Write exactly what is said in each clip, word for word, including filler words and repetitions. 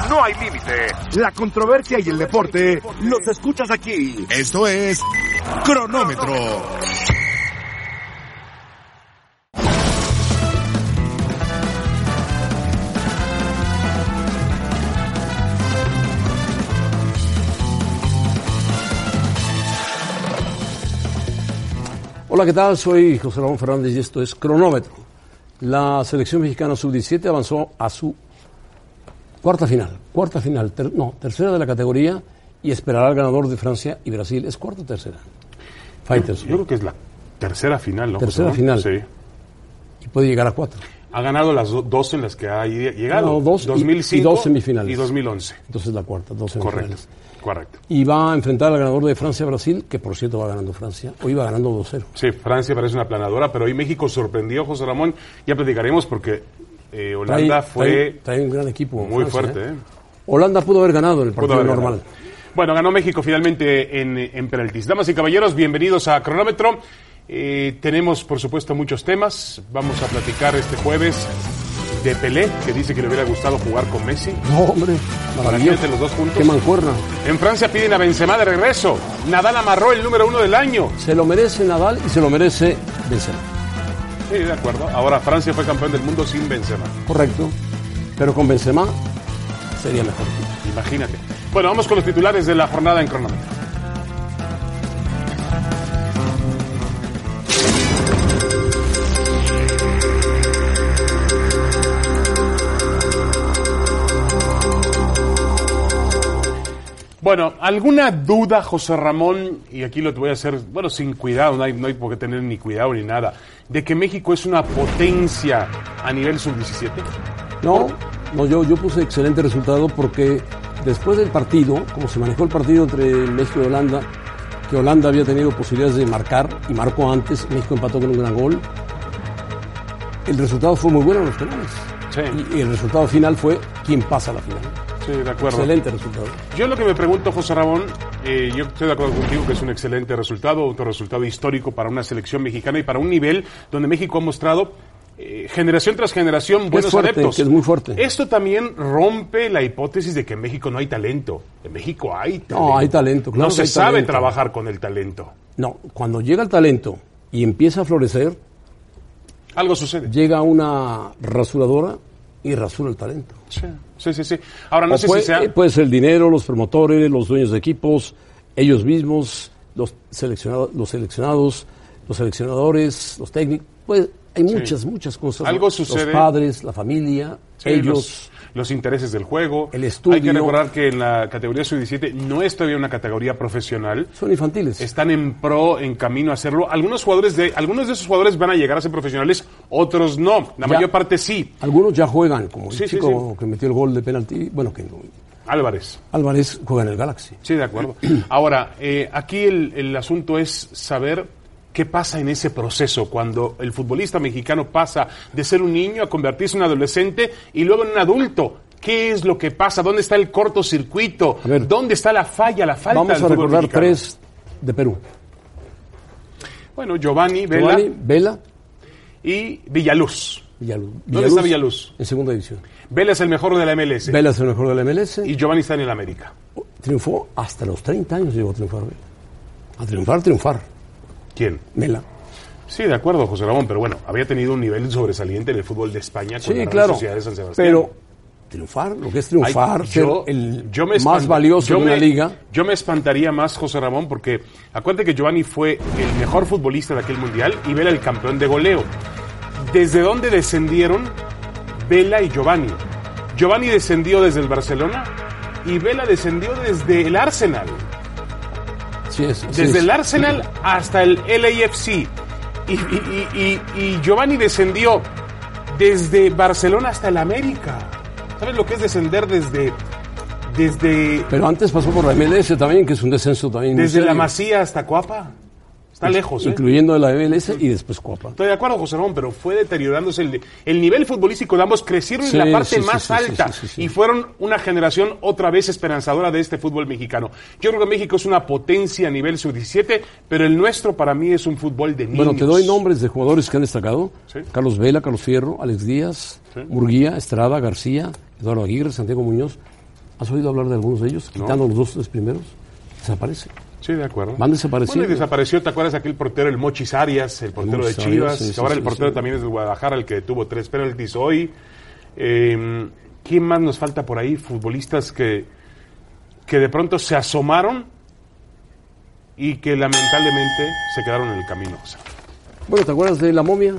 no hay límite. La controversia y el deporte los escuchas aquí. Esto es Cronómetro. Hola, ¿qué tal? Soy José Ramón Fernández y esto es Cronómetro. La selección mexicana sub diecisiete avanzó a su cuarta final. Cuarta final, ter, no, tercera de la categoría y esperará al ganador de Francia y Brasil. ¿Es cuarta o tercera? Fighters. Yo, yo creo que es la tercera final, ¿no? Tercera José, final. Sí. Y puede llegar a cuatro. Ha ganado las do, dos en las que ha llegado. No, dos dos mil cinco y, y dos semifinales. Y dos mil once. Entonces la cuarta, dos semifinales. Correcto. Correcto. Y va a enfrentar al ganador de Francia-Brasil, que por cierto va ganando Francia. Hoy va ganando dos cero. Sí, Francia parece una planadora, pero hoy México sorprendió, José Ramón. Ya platicaremos porque eh, Holanda trae, fue... Trae, trae un gran equipo. Muy Francia, fuerte, ¿eh? ¿eh? Holanda pudo haber ganado en el partido normal. Ganado. Bueno, ganó México finalmente en, en penaltis. Damas y caballeros, bienvenidos a Cronómetro. Eh, tenemos, por supuesto, muchos temas. Vamos a platicar este jueves de Pelé, que dice que le hubiera gustado jugar con Messi. No, hombre, maravilloso. Los dos juntos. Qué mancuerna. En Francia piden a Benzema de regreso. Nadal amarró el número uno del año. Se lo merece Nadal y se lo merece Benzema. Sí, de acuerdo. Ahora Francia fue campeón del mundo sin Benzema. Correcto. Pero con Benzema sería mejor. Imagínate. Bueno, vamos con los titulares de la jornada en Cronómetro. Bueno, ¿alguna duda, José Ramón? Y aquí lo te voy a hacer, bueno, sin cuidado, no hay, no hay por qué tener ni cuidado ni nada, de que México es una potencia a nivel sub diecisiete. No, no yo, yo puse excelente resultado porque después del partido, como se manejó el partido entre México y Holanda, que Holanda había tenido posibilidades de marcar y marcó antes, México empató con un gran gol, el resultado fue muy bueno en los penales. Sí. Y, y el resultado final fue quién pasa a la final. Sí, de acuerdo. Excelente resultado. Yo lo que me pregunto, José Ramón, eh, yo estoy de acuerdo contigo que es un excelente resultado, otro resultado histórico para una selección mexicana y para un nivel donde México ha mostrado eh, generación tras generación buenos es fuerte, adeptos. Que es muy fuerte. Esto también rompe la hipótesis de que en México no hay talento. En México hay talento. No, hay talento. Claro no se hay sabe talento. trabajar con el talento. No, cuando llega el talento y empieza a florecer, algo sucede. Llega una rasuradora y rasura el talento. Sí, sí, sí. sí. Ahora no o sé puede, si sea... puede ser el dinero, los promotores, los dueños de equipos, ellos mismos, los seleccionados, los seleccionados, los seleccionadores, los técnicos. Pues hay muchas, sí. muchas cosas. Algo sucede. Los padres, la familia, sí, ellos... Los... los intereses del juego. El estudio. Hay que recordar que en la categoría sub diecisiete no es todavía una categoría profesional. Son infantiles. Están en pro, en camino a hacerlo. Algunos jugadores de algunos de esos jugadores van a llegar a ser profesionales, otros no. La ya, mayor parte sí. Algunos ya juegan, como sí, el chico sí, sí. que metió el gol de penalti. Bueno, que no. Álvarez. Álvarez juega en el Galaxy. Sí, de acuerdo. Ahora, eh, aquí el, el asunto es saber qué pasa en ese proceso cuando el futbolista mexicano pasa de ser un niño a convertirse en un adolescente y luego en un adulto. ¿Qué es lo que pasa? ¿Dónde está el cortocircuito? A ver, ¿dónde está la falla, la falta vamos del a fútbol recordar mexicano? Tres de Perú. Bueno, Giovanni, Vela, Giovanni, Vela y Villaluz. Villaluz. ¿Dónde Villaluz está Villaluz? En segunda división. Vela es el mejor de la M L S. Vela es el mejor de la M L S. Y Giovanni está en el América. Triunfó hasta los treinta años, llegó a triunfar. A triunfar, triunfar. ¿Quién? Vela. Sí, de acuerdo, José Ramón, pero bueno, había tenido un nivel sobresaliente en el fútbol de España con sí, la claro, Sociedad de San Sebastián. Pero triunfar, lo que es triunfar, Ay, ser yo, el yo me más valioso yo de me, una liga. Yo me espantaría más, José Ramón, porque acuérdate que Giovanni fue el mejor futbolista de aquel mundial y Vela el campeón de goleo. ¿Desde dónde descendieron Vela y Giovanni? Giovanni descendió desde el Barcelona y Vela descendió desde el Arsenal. Sí es, sí desde es. el Arsenal hasta el L A F C. Y, y, y, y Giovanni descendió desde Barcelona hasta el América. ¿Sabes lo que es descender desde... desde Pero antes pasó por la M L S también, que es un descenso también. desde la Masía hasta Coapa? Está lejos, ¿eh? Incluyendo la M L S y después Coapa. Estoy de acuerdo, José Ramón, pero fue deteriorándose el, el nivel futbolístico de ambos. Crecieron Sí, en la parte sí, sí, más sí, alta sí, sí, sí. y fueron una generación otra vez esperanzadora de este fútbol mexicano. Yo creo que México es una potencia a nivel sub diecisiete, pero el nuestro para mí es un fútbol de niños. Bueno, te doy nombres de jugadores que han destacado. Sí. Carlos Vela, Carlos Fierro, Alex Díaz, Sí. Murguía, Estrada, García, Eduardo Aguirre, Santiago Muñoz. ¿Has oído hablar de algunos de ellos? No. Quitando los dos tres primeros, desaparecen. Sí, de acuerdo. Van desapareciendo. Bueno, y desapareció, ¿te acuerdas aquel portero, el Mochis Arias, el portero Mochis de Chivas? Arias, sí, sí, ahora sí, el portero sí. también es de Guadalajara, el que tuvo tres penaltis hoy. Eh, ¿Quién más nos falta por ahí? Futbolistas que, que de pronto se asomaron y que lamentablemente se quedaron en el camino. O sea, Bueno, ¿te acuerdas de la momia?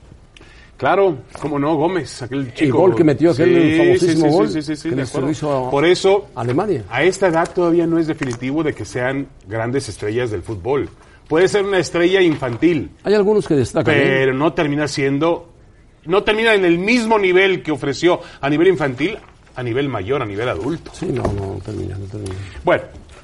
claro, cómo no, Gómez, aquel chico. gol que metió, aquel Sí, famosísimo sí, sí, gol, sí, sí, sí, que de le- se lo acuerdo. hizo a- Por eso, Alemania. a esta edad todavía no es definitivo de que sean grandes estrellas del fútbol. Puede ser una estrella infantil, Hay algunos que destacan. ¿eh? pero no termina siendo, no termina en el mismo nivel que ofreció a nivel infantil, a nivel mayor, a nivel adulto. Sí, no, no termina, no termina. Bueno,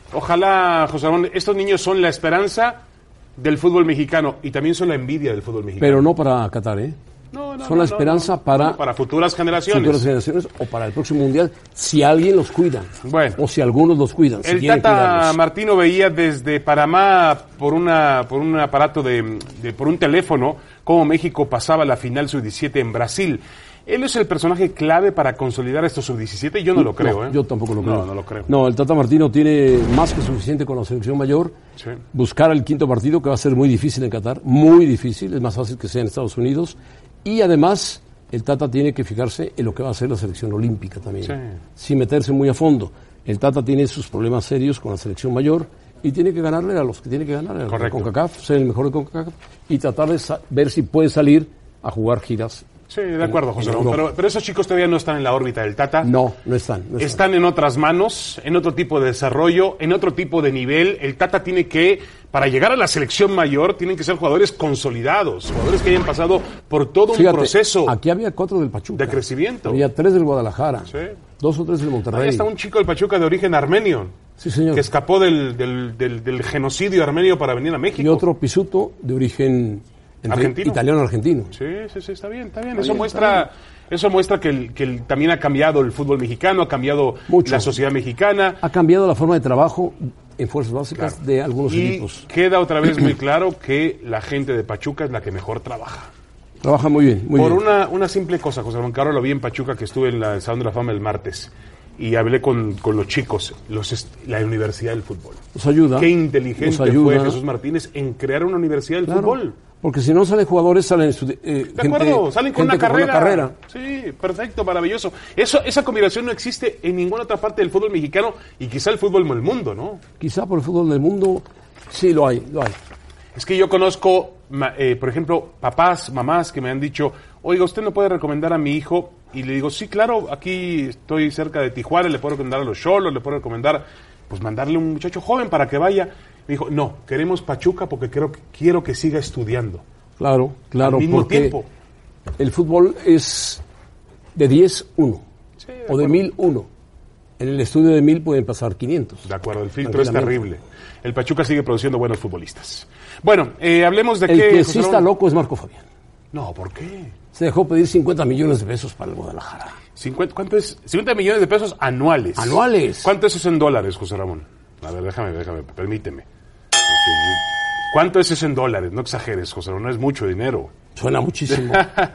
ojalá, José Ramón, estos niños son la esperanza del fútbol mexicano y también son la envidia del fútbol mexicano. Pero no para Qatar, ¿eh? No, no, son no, la esperanza no, no. para, No, para futuras generaciones. futuras generaciones o para el próximo mundial, si alguien los cuida. Bueno. O si algunos los cuidan. Si El quieren Tata cuidarlos. Martino veía desde Panamá por una por un aparato de, de por un teléfono cómo México pasaba la final sub diecisiete en Brasil. Él es el personaje clave para consolidar estos sub diecisiete. Yo no lo creo, No, ¿eh? Yo tampoco lo creo. No, no lo creo. No, el Tata Martino tiene más que suficiente con la selección mayor. Sí. Buscar el quinto partido, que va a ser muy difícil en Qatar. Muy difícil. Es más fácil que sea en Estados Unidos. Y además, el Tata tiene que fijarse en lo que va a hacer la selección olímpica también. Sí. Sin meterse muy a fondo. El Tata tiene sus problemas serios con la selección mayor y tiene que ganarle a los que tiene que ganar. Correcto. Con CONCACAF, ser el mejor de CONCACAF y tratar de sa- ver si puede salir a jugar giras. Sí, de acuerdo, José en Ramón. Europa. Pero, pero esos chicos todavía no están en la órbita del Tata. No, no están. No están. Están en otras manos, en otro tipo de desarrollo, en otro tipo de nivel. El Tata tiene que, para llegar a la selección mayor, tienen que ser jugadores consolidados, jugadores que hayan pasado por todo Fíjate, un proceso aquí había cuatro del Pachuca. de crecimiento. Había tres del Guadalajara. Sí. Dos o tres del Ahí Monterrey. está un chico del Pachuca de origen armenio, Sí, señor. que escapó del, del, del, del genocidio armenio para venir a México. Y otro Pisuto de origen entre- Argentino. italiano-argentino. Sí, sí, sí, está bien, está bien. Está eso bien, muestra, está eso muestra que, el, que el- también ha cambiado el fútbol mexicano, ha cambiado Mucho. la sociedad mexicana. Ha cambiado la forma de trabajo en fuerzas básicas Claro. de algunos Y equipos. queda otra vez muy claro que la gente de Pachuca es la que mejor trabaja. Trabaja muy bien, muy Por bien. una, una simple cosa, José Ramón, que ahora lo vi en Pachuca, que estuve en la- el Salón de la Fama el martes, y hablé con, con los chicos, los est- la Universidad del Fútbol. Nos ayuda. Qué inteligente nos ayuda. fue Jesús Martínez en crear una Universidad del Claro, Fútbol. Porque si no salen jugadores, salen estudi- eh, De gente- acuerdo, salen con gente una que fue carrera. carrera. Sí, perfecto, maravilloso. Eso, esa combinación no existe en ninguna otra parte del fútbol mexicano y quizá el fútbol del mundo, ¿no? Quizá por el fútbol del mundo, sí lo hay, lo hay. Es que yo conozco, ma- eh, por ejemplo, papás, mamás que me han dicho, oiga, ¿usted no puede recomendar a mi hijo? Y le digo, sí, claro, aquí estoy cerca de Tijuana, le puedo recomendar a los Xolos, le puedo recomendar, pues mandarle un muchacho joven para que vaya. Me dijo, no, queremos Pachuca porque creo que, quiero que siga estudiando. Claro, claro, Al mismo porque tiempo. el fútbol es de diez, uno. Sí, de o de acuerdo. mil, uno. En el estudio de mil pueden pasar quinientos. De acuerdo, el filtro es Tranquilamente. terrible. El Pachuca sigue produciendo buenos futbolistas. Bueno, eh, hablemos de El qué... que José sí está Ramón? loco es Marco Fabián. No, ¿por qué? Se dejó pedir cincuenta millones de pesos para el Guadalajara. cincuenta, ¿cuánto es? cincuenta millones de pesos anuales. Anuales. ¿Cuánto es eso en dólares, José Ramón? A ver, déjame, déjame, permíteme. Porque yo- ¿Cuánto es eso en dólares? No exageres, José Ramón, no es mucho dinero. Suena muchísimo.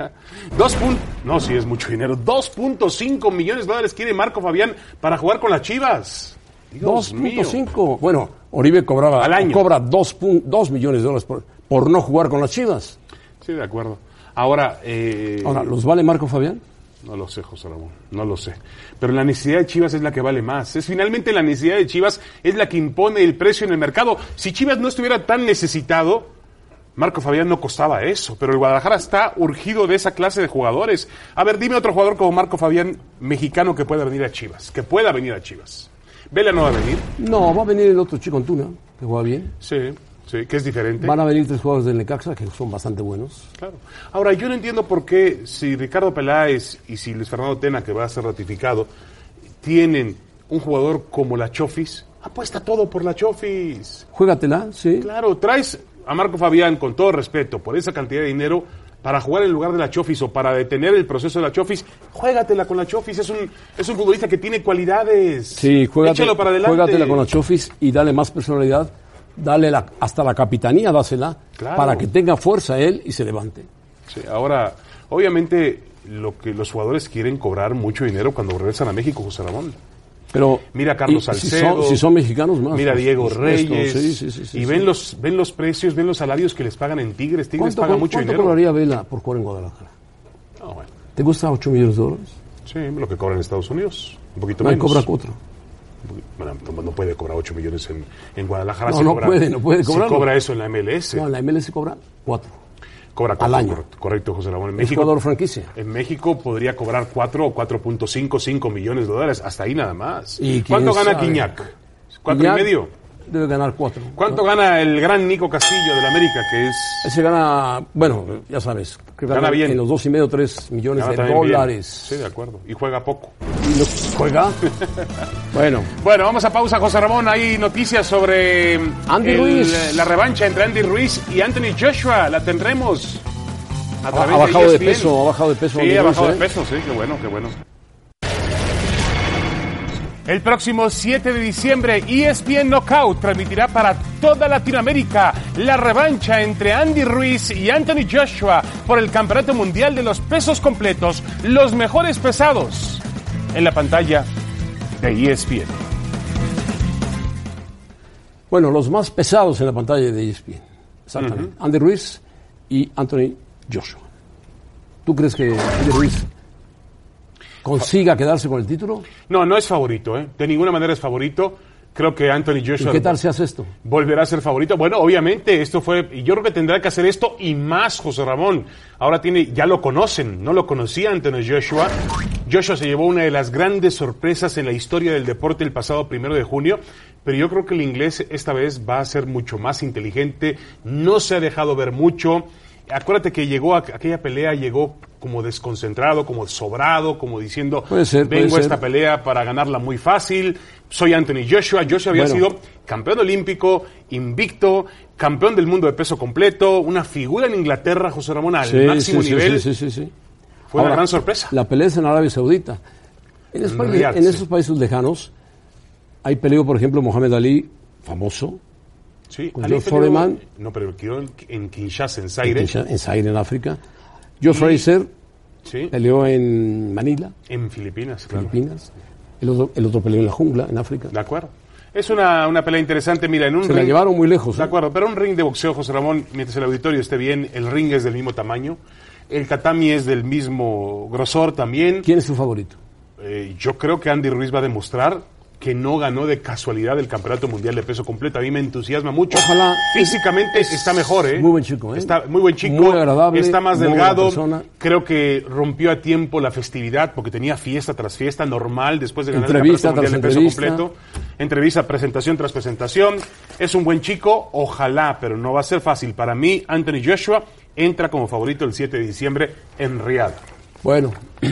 Dos punto, no, sí es mucho dinero. dos punto cinco millones de dólares quiere Marco Fabián para jugar con las Chivas. Dios dos mío. punto cinco. Bueno, Oribe cobraba, Al año. cobra dos millones de dólares por, por no jugar con las Chivas. Sí, de acuerdo. Ahora, eh, Ahora, ¿los vale Marco Fabián? no lo sé, José Ramón, no lo sé. Pero la necesidad de Chivas es la que vale más. Es finalmente la necesidad de Chivas es la que impone el precio en el mercado. Si Chivas no estuviera tan necesitado, Marco Fabián no costaba eso. Pero el Guadalajara está urgido de esa clase de jugadores. A ver, dime otro jugador como Marco Fabián, mexicano, que pueda venir a Chivas. Que pueda venir a Chivas. Vela no va a venir. No, va a venir el otro chico Antuna, que juega bien. Sí, sí, que es diferente. Van a venir tres jugadores del Necaxa, que son bastante buenos. Claro. Ahora, yo no entiendo por qué si Ricardo Peláez y si Luis Fernando Tena, que va a ser ratificado, tienen un jugador como la Chofis, apuesta todo por la Chofis. Juégatela, sí. Claro, traes a Marco Fabián, con todo respeto, por esa cantidad de dinero, para jugar en lugar de la Chofis o para detener el proceso de la Chofis, juégatela con la Chofis. Es un, es un futbolista que tiene cualidades. Sí, juégate, Échalo para adelante. juégatela con la Chofis y dale más personalidad. Dale la, hasta la capitanía, dásela, Claro. para que tenga fuerza él y se levante. Sí, ahora, obviamente, lo que los jugadores quieren cobrar mucho dinero cuando regresan a México, José Ramón. Pero mira a Carlos y, Salcedo, si son, si son mexicanos más. mira a Diego por supuesto, Reyes, sí, sí, sí, sí, y sí. ven los ven los precios, ven los salarios que les pagan en Tigres. Tigres ¿Cuánto, paga mucho ¿cuánto dinero. cobraría Vela por jugar en Guadalajara? Ah, bueno. ¿Te gusta ocho millones de dólares? Sí, lo que cobra en Estados Unidos, un poquito No, menos. cobra cuatro. Bueno, no, no puede cobrar ocho millones en, en Guadalajara. No, si no cobra, puede, no puede cobrarlo. Si cobra eso en la M L S. No, en la M L S cobra cuatro. Cobra cuatro, al año. Correcto, correcto, José Ramón. En Es México, jugador franquicia. en México podría cobrar cuatro o cuatro punto cinco, cinco millones de dólares. Hasta ahí nada más. ¿Y ¿Cuánto quién gana sabe? Quiñac? ¿Cuatro Quiñac y medio? Debe ganar cuatro. ¿Cuánto ¿no? gana el gran Nico Castillo del América, que es... Ese gana, bueno, ya sabes, que gana, Gana bien. en los dos y medio, tres millones gana de también bien? dólares. Sí, de acuerdo. Y juega poco. ¿Y no juega? Bueno, Bueno, vamos a pausa, José Ramón. Hay noticias sobre Andy el- Ruiz. la revancha entre Andy Ruiz y Anthony Joshua. La tendremos a ha, través ha bajado E de S P N. peso, ha bajado de peso. Sí, Andy ha Ruiz, bajado ¿eh? de peso, sí, qué bueno, qué bueno. El próximo siete de diciembre, E S P N Knockout transmitirá para toda Latinoamérica la revancha entre Andy Ruiz y Anthony Joshua por el Campeonato Mundial de los Pesos Completos, los mejores pesados, en la pantalla de E S P N. Bueno, los más pesados en la pantalla de E S P N. Exactamente. Uh-huh. Andy Ruiz y Anthony Joshua. ¿Tú crees que Andy Ruiz consiga quedarse con el título? No, no es favorito, ¿eh? De ninguna manera es favorito. Creo que Anthony Joshua... ¿Y qué tal se hace esto? Volverá a ser favorito. Bueno, obviamente, esto fue... Y yo creo que tendrá que hacer esto y más, José Ramón. Ahora tiene... Ya lo conocen. No lo conocía Anthony Joshua. Joshua se llevó una de las grandes sorpresas en la historia del deporte el pasado primero de junio. Pero yo creo que el inglés esta vez va a ser mucho más inteligente. No se ha dejado ver mucho. Acuérdate que llegó a aquella pelea, llegó como desconcentrado, como sobrado, como diciendo, puede ser, puede vengo a esta ser. pelea para ganarla muy fácil, soy Anthony Joshua. Joshua había Bueno. sido campeón olímpico, invicto, campeón del mundo de peso completo, una figura en Inglaterra, José Ramón, al Sí, máximo sí, sí, nivel. sí, sí, sí, sí. Fue Ahora, una gran sorpresa. La pelea es en Arabia Saudita. En, En España, Riyadh, en sí. esos países lejanos hay peleó, por ejemplo, Mohamed Ali, famoso, Sí, con Ali George peleó- Foreman. No, pero quedó en, en Kinshasa, en en, Zaire. Kinshasa, en Zaire, en África. Joe Fraser Sí, peleó en Manila, en Filipinas, claro. Filipinas. El otro, el otro peleó en la jungla, en África. De acuerdo. Es una, una pelea interesante. Mira, en un Se la ring- llevaron muy lejos. De ¿eh? acuerdo, pero un ring de boxeo, José Ramón, mientras el auditorio esté bien, el ring es del mismo tamaño, el tatami es del mismo grosor también. ¿Quién es tu favorito? Eh, yo creo que Andy Ruiz va a demostrar que no ganó de casualidad el Campeonato Mundial de Peso Completo. A mí me entusiasma mucho. Ojalá. Físicamente Es- está mejor, ¿eh? muy buen chico, ¿eh? Está muy buen chico. Muy agradable, Está más muy delgado. buena persona. Creo que rompió a tiempo la festividad porque tenía fiesta tras fiesta normal después de ganar Entrevista el Campeonato Mundial de tras Peso entrevista. Completo. Entrevista, presentación tras presentación. Es un buen chico, ojalá, pero no va a ser fácil. Para mí, Anthony Joshua entra como favorito el siete de diciembre en Riyadh. Bueno,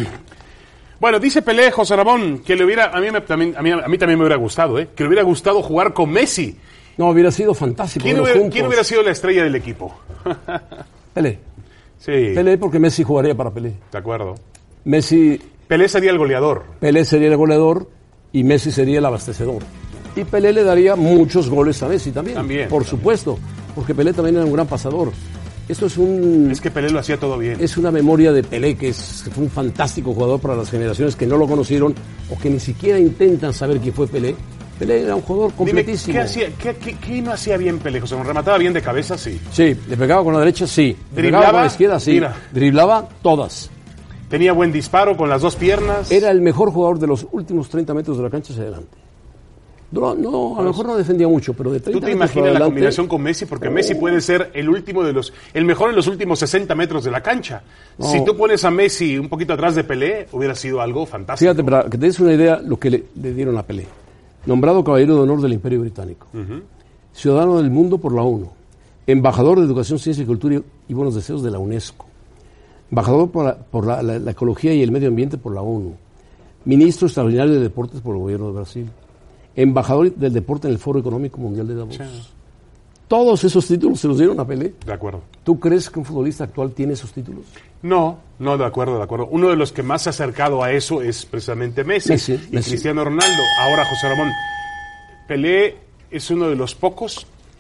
Bueno, dice Pelé, José Ramón, que le hubiera, a mí, me- también, a, mí, a mí también me hubiera gustado, ¿eh? Que le hubiera gustado jugar con Messi. no, hubiera sido fantástico. ¿Quién verlos hubiera, juntos. quién hubiera sido la estrella del equipo? Pelé. Sí, Pelé, porque Messi jugaría para Pelé. de acuerdo. Messi, Pelé sería el goleador. Pelé sería el goleador y Messi sería el abastecedor. Y Pelé le daría muchos goles a Messi también. También, Por también. supuesto, porque Pelé también era un gran pasador. Esto es un Es que Pelé lo hacía todo bien. es una memoria de Pelé, que, es, que fue un fantástico jugador para las generaciones que no lo conocieron o que ni siquiera intentan saber quién fue Pelé. Pelé era un jugador Dime, completísimo. ¿qué, hacía, qué, qué- qué no hacía bien Pelé, José Ramón? ¿Remataba bien de cabeza? Sí. Sí, le pegaba con la derecha, sí. Le ¿Driblaba? pegaba con la izquierda, sí. Mira. Driblaba todas. Tenía buen disparo con las dos piernas. Era el mejor jugador de los últimos treinta metros de la cancha hacia adelante. No, no, a lo mejor no defendía mucho, pero de ¿Tú treinta te metros para imaginas la adelante, combinación con Messi? Porque Messi puede ser el último de los, el mejor en los últimos sesenta metros de la cancha. No. Si tú pones a Messi un poquito atrás de Pelé, hubiera sido algo fantástico. Fíjate, para que te des una idea lo que le, le dieron a Pelé. Nombrado Caballero de Honor del Imperio Británico. Ciudadano del Mundo por la ONU. Embajador de Educación, Ciencia y Cultura y Buenos Deseos de la UNESCO. Embajador por, la, por la, la- la Ecología y el Medio Ambiente por la ONU. Ministro Extraordinario de Deportes por el Gobierno de Brasil. Embajador del Deporte en el Foro Económico Mundial de Davos. Sí. Todos esos títulos se los dieron a Pelé. De acuerdo. ¿Tú crees que un futbolista actual tiene esos títulos? No, no, de acuerdo, de acuerdo. Uno de los que más se ha acercado a eso es precisamente Messi, Messi, y Messi. Cristiano Ronaldo. Ahora, José Ramón, Pelé es uno de los pocos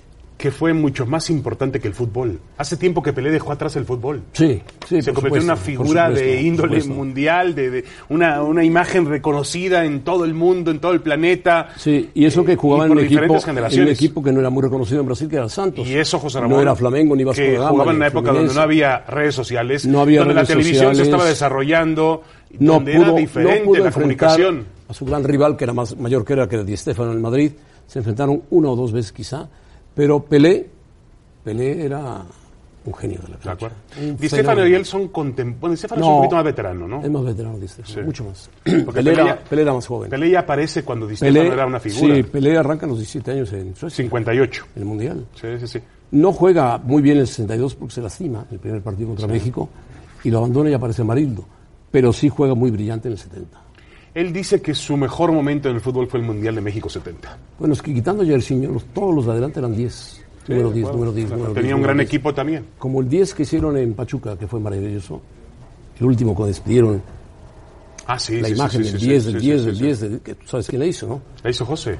que fue mucho más importante que el fútbol. Hace tiempo que Pelé dejó atrás el fútbol. Sí, sí. Se convirtió en una figura supuesto, de índole mundial, de, de una, una imagen reconocida en todo el mundo, en todo el planeta. Sí, y eso que jugaba eh, en, un equipo, en un equipo que no era muy reconocido en Brasil, que era el Santos. Y eso, José Ramón. No era Flamengo ni Vasco que da Gama. Jugaba en una época Fluminense. donde no había redes sociales, no había donde redes la televisión sociales, se estaba desarrollando, no donde pudo, era diferente no pudo la enfrentar comunicación. A su gran rival, que era más mayor que era, que era Di Stéfano en el Madrid. Se enfrentaron una o dos veces quizá, pero Pelé, Pelé era un genio de la cancha. De acuerdo. Un Di Stéfano fenómeno. y él son contemporáneos. Bueno, Di Stéfano No, es un poquito más veterano, ¿no? Es más veterano Di Stéfano, Sí. mucho más. Porque Pelé, Pelé era, ya- Pelé era más joven. Pelé ya aparece cuando Di Stéfano era una figura. Sí, Pelé arranca a los diecisiete años en Suecia, cincuenta y ocho. en el Mundial. Sí, sí, sí. No juega muy bien el sesenta y dos porque se lastima el primer partido contra México y lo abandona y aparece Amarildo, pero sí juega muy brillante en el setenta. Él dice que su mejor momento en el fútbol fue el Mundial de México setenta. Bueno, es que quitando a Jairzinho, los- todos los de adelante eran diez. número Sí, diez, bueno, número diez, claro, número tenía diez, un gran número diez. equipo también. Como el diez que hicieron en Pachuca, que fue maravilloso. El último que despidieron, Ah, sí, la sí, imagen sí, del sí, diez, sí, del sí, diez, sí, del sí. diez, del- que tú sabes quién la hizo, ¿no? La hizo José.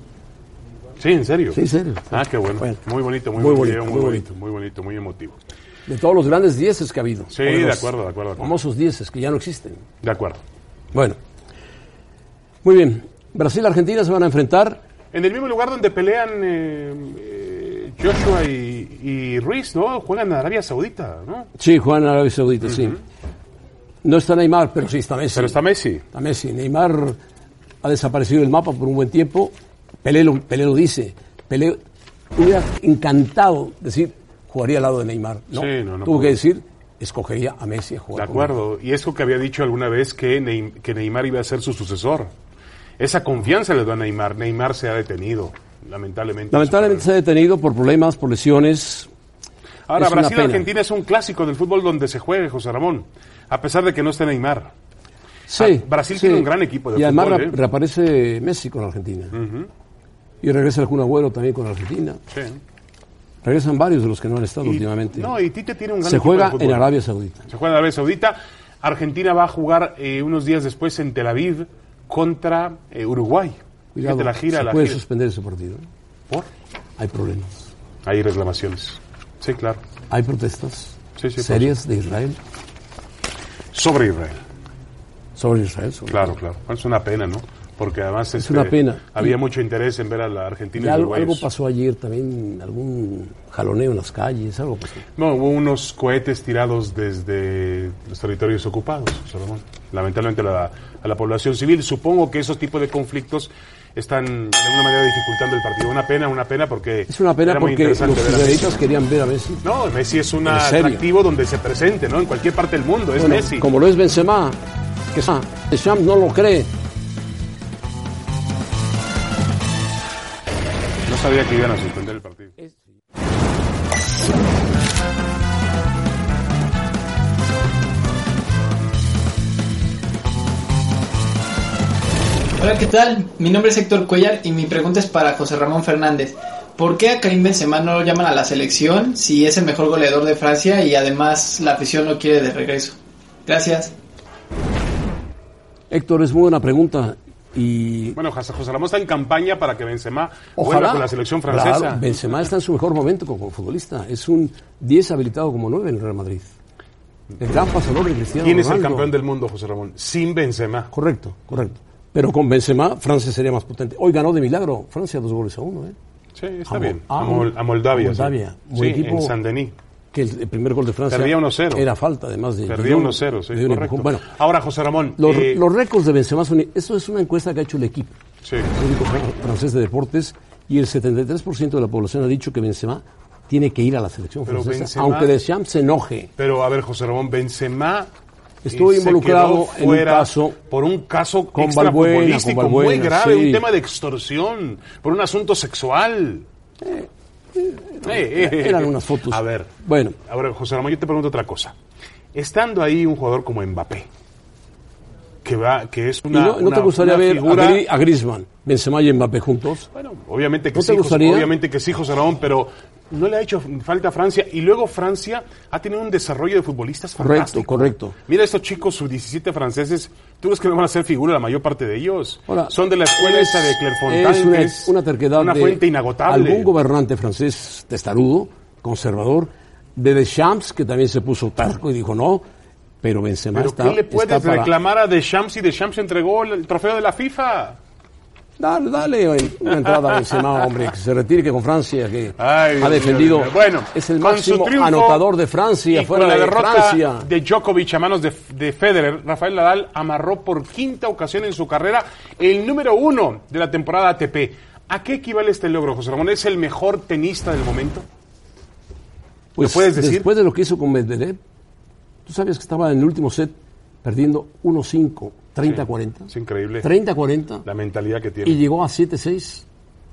Sí, en serio. Sí, en serio. Ah, qué bueno. Bueno. Muy bonito, muy, Muy buen bonito, video, muy, muy bonito, bonito. muy bonito, muy emotivo. De todos los grandes dieces que ha habido. Sí, O de los acuerdo, de acuerdo, de acuerdo. famosos dieces que ya no existen. De acuerdo. Bueno. Muy bien. Brasil y Argentina se van a enfrentar. En el mismo lugar donde pelean eh, eh, Joshua y, y Ruiz, ¿no? Juegan en Arabia Saudita, ¿no? Sí, juegan en Arabia Saudita, sí. No está Neymar, pero sí está Messi. Pero está Messi. Está Messi. Neymar ha desaparecido del mapa por un buen tiempo. Pelé lo, Pelé lo dice. Pelé hubiera encantado decir, jugaría al lado de Neymar. No, Sí, no, no tuvo pudo. que decir, escogería a Messi a De jugar. con acuerdo. Y eso que había dicho alguna vez que, Ney- que Neymar iba a ser su sucesor. Esa confianza le da a Neymar. Neymar se ha detenido, lamentablemente. Lamentablemente se ha detenido por problemas, por lesiones. Ahora, es una pena. Brasil-Argentina es un clásico del fútbol donde se juegue, José Ramón. A pesar de que no esté Neymar. Sí, Ah, Brasil sí. tiene un gran equipo de y además fútbol, re- ¿eh? reaparece Messi con Argentina. Y regresa el Kun Agüero también con Argentina. Sí. Regresan varios de los que no han estado Y- últimamente. No, y Tite tiene un gran se equipo de juega fútbol. en Arabia Saudita. Se juega en Arabia Saudita. Argentina va a jugar eh, unos días después en Tel Aviv contra eh, Uruguay. Cuidado, Fíjate la gira, se la puede gira. suspender ese partido. ¿Por? Hay problemas. Hay reclamaciones. Sí, claro. Hay protestas Sí, sí, por serias de Israel Sobre Israel. sobre Israel. sobre- Claro, claro. Es una pena, ¿no? Porque además este, una pena. había Y- mucho interés en ver a la Y Argentina y algo, Uruguay. algo pasó ayer también, algún jaloneo en las calles, algo pasó. No, hubo unos cohetes tirados desde los territorios ocupados, José Ramón. Lamentablemente a la, a la población civil. Supongo que esos tipos de conflictos están de alguna manera dificultando el partido. Una pena, una pena porque Es una pena era muy porque los interesante ver a Messi. israelitas querían ver a Messi. No, Messi es un ¿En serio? atractivo donde se presente, ¿no? En cualquier parte del mundo, es Bueno, Messi. como lo es Benzema, que Deschamps no lo cree. No sabía que iban a suspender el partido. Hola, ¿qué tal? Mi nombre es Héctor Cuellar y mi pregunta es para José Ramón Fernández. ¿Por qué a Karim Benzema no lo llaman a la selección si es el mejor goleador de Francia y además la afición lo quiere de regreso? Gracias. Héctor, es muy buena pregunta. Y Bueno, José José Ramón está en campaña para que Benzema vuelva ojalá. con la selección francesa. Claro, Benzema está en su mejor momento como futbolista. Es un diez habilitado como nueve en el Real Madrid. El gran pasador de Cristiano ¿Quién es el Ronaldo. campeón del mundo, José Ramón? Sin Benzema. Correcto, correcto. Pero con Benzema, Francia sería más potente. Hoy ganó de milagro Francia dos goles a uno, ¿eh? Sí, está A Mo- bien. a A, Mo- Mol- a Moldavia. a Moldavia. Sí, Buen Sí, equipo. en Saint-Denis. Que el, el primer gol de Francia Perdía uno cero. era falta, además de... Perdía de un- uno cero, sí, de un correcto. empujón. Bueno, Ahora, José Ramón. los, eh, los récords de Benzema son... Eso es una encuesta que ha hecho el equipo, sí. el único fran- francés de deportes, y el setenta y tres por ciento de la población ha dicho que Benzema tiene que ir a la selección Pero francesa, Benzema- aunque Deschamps se enoje. Pero, a ver, José Ramón, Benzema... Estuvo eh, se involucrado quedó en un fuera caso por un caso con extrafutbolístico Valbuena, con muy Valbuena, grave, sí. un tema de extorsión, por un asunto sexual. Eh, eh, Eran unas fotos. A ver, Bueno, ahora, José Ramón, yo te pregunto otra cosa. Estando ahí un jugador como Mbappé, que va, que es ¿y una, no, no una- te gustaría una ver figura... a, Gri- a Griezmann, Benzema y Mbappé juntos? Bueno, obviamente que ¿No te sí, José, gustaría? obviamente que sí, José Ramón, pero no le ha hecho falta a Francia. Y luego Francia ha tenido un desarrollo de futbolistas fantástico. Correcto, correcto. Mira estos chicos sub diecisiete franceses, ¿tú crees que no van a hacer figura la mayor parte de ellos? Ahora, son de la escuela es, esa de Clairefontaine, es una, que es una terquedad una de fuente inagotable. Algún gobernante francés testarudo, conservador, de Deschamps, que también se puso terco y dijo no, pero Benzema ¿Pero está... qué le puedes está para... reclamar a Deschamps si Deschamps entregó el trofeo de la FIFA? Dale, dale una entrada a Benzema, hombre, que se retire, que con Francia, que Ay, ha defendido, Dios mío. Bueno, es el con máximo su triunfo anotador de Francia, y fuera con la de derrota Francia. de Djokovic a manos de, de Federer, Rafael Nadal amarró por quinta ocasión en su carrera el número uno de la temporada A T P. ¿A qué equivale este logro, José Ramón? ¿Es el mejor tenista del momento? Pues, ¿Lo puedes decir? Después de lo que hizo con Medvedev, tú sabías que estaba en el último set perdiendo uno cinco, treinta cuarenta. Es increíble. treinta cuarenta. La mentalidad que tiene. Y llegó a siete seis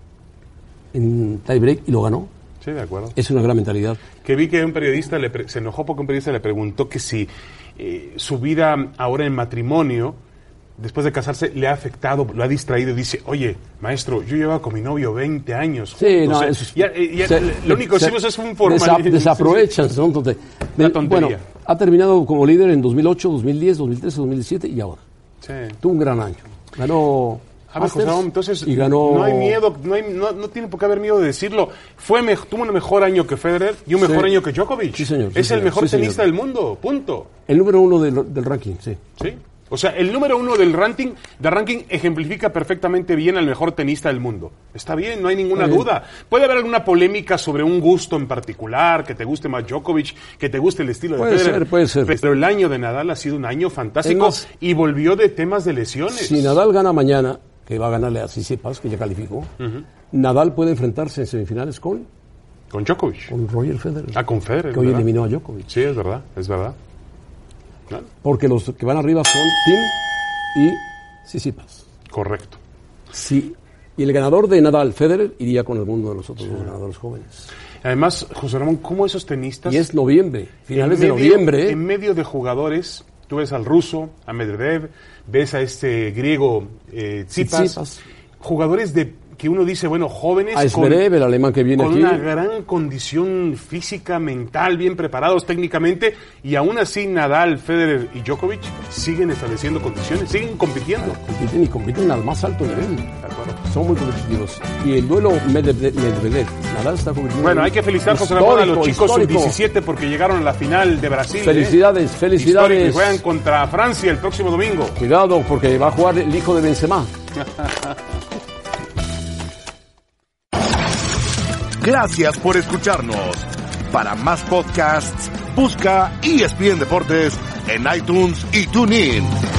en tiebreak y lo ganó. Sí, de acuerdo. Es una gran mentalidad. Que vi que un periodista le pre- se enojó porque un periodista le preguntó que si eh, su vida ahora en matrimonio, después de casarse, le ha afectado, lo ha distraído. Dice, oye, maestro, yo llevaba con mi novio veinte años. Sí, juntos, no, eh, eso es- ya, eh, ya, se- lo único que se- hicimos es un formal. desa- Desaprovechan, son tonte- Una tontería. Bueno, ha terminado como líder en dos mil ocho, dos mil diez, dos mil trece, dos mil diecisiete y ahora. Sí. Tuvo un gran año. Ganó A ver, José Masters Ramón, entonces y ganó... no hay miedo, no, hay, no, no tiene por qué haber miedo de decirlo. Fue me- tuvo un mejor año que Federer y un mejor Sí. año que Djokovic. Sí, señor, sí, es el señor. mejor Sí, señor. tenista del mundo, punto. El número uno del, del ranking, sí. ¿Sí? O sea, el número uno del ranking, del ranking ejemplifica perfectamente bien al mejor tenista del mundo. Está bien, no hay ninguna Está bien. duda. Puede haber alguna polémica sobre un gusto en particular, que te guste más Djokovic, que te guste el estilo Puede de Federer. ser, puede ser. Pero el año de Nadal ha sido un año fantástico Es más, y volvió de temas de lesiones. Si Nadal gana mañana, que va a ganarle a Tsitsipas, que ya calificó, Nadal puede enfrentarse en semifinales con, Con Djokovic. con Roger Federer, Ah, con Federer. que hoy ¿verdad? eliminó a Djokovic. Sí, es verdad, es verdad. ¿No? Porque los que van arriba son Tim y Tsitsipas. Correcto. Sí. Y el ganador de Nadal, Federer, iría con alguno de los otros dos ganadores jóvenes. Además, José Ramón, ¿cómo esos tenistas... Y es noviembre, finales en de medio- noviembre. En medio de jugadores, tú ves al ruso, a Medvedev, ves a este griego eh, Tsipas, Tsitsipas. jugadores de que uno dice, bueno, jóvenes A Zverev, el alemán que viene con aquí. una gran condición física, mental, bien preparados técnicamente, y aún así Nadal, Federer y Djokovic siguen estableciendo condiciones, siguen compitiendo. Compiten y compiten al más alto nivel. De acuerdo. Son muy competitivos. Y el duelo Medvedev, Medvedev, Nadal está compitiendo. Bueno, hay que felicitar, José Ramón, a los Histórico, chicos sub histórico. diecisiete porque llegaron a la final de Brasil. Felicidades, ¿eh? felicidades. Histórico, y juegan contra Francia el próximo domingo. Cuidado, porque va a jugar el hijo de Benzema. Gracias por escucharnos. Para más podcasts, busca E S P N Deportes en iTunes y TuneIn.